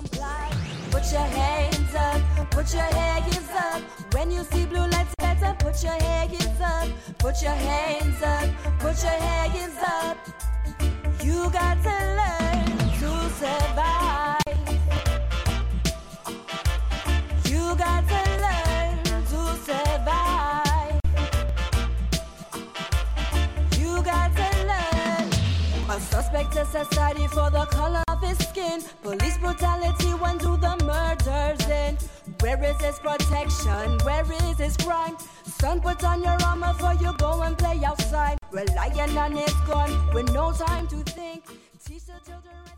comply. Put your hands up, put your hands up. When you see blue lights, better put your hands up. Put your hands up, put your hands up. You got to learn to survive. You got to learn to survive. You got to learn. A suspect is society for the color of his skin. Police brutality when do the murders in. Where is his protection? Where is his crime? Son, put on your armor before you go and play outside. Relying on his gun with no time to think. Teach the children.